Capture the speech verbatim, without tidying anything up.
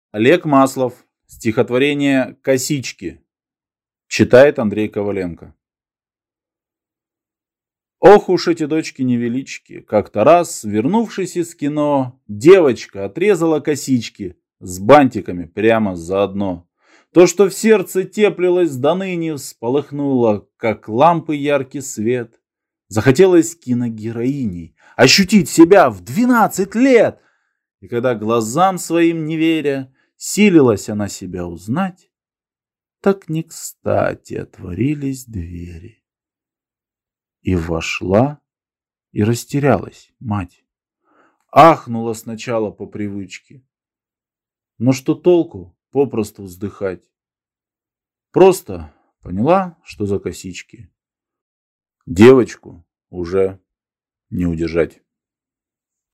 Олег Маслов. Стихотворение «Косички». Читает Андрей Коваленко. Ох уж эти дочки-невелички. Как-то раз, вернувшись из кино, девочка отрезала косички с бантиками прямо заодно. То, что в сердце теплилось доныне, всполыхнуло, как лампы яркий свет. Захотелось киногероиней ощутить себя в двенадцать лет. И когда глазам своим не веря, силилась она себя узнать, так не кстати отворились двери. И вошла, и растерялась мать. Ахнула сначала по привычке. Но что толку попросту вздыхать? Просто поняла, что за косички. Девочку уже не удержать.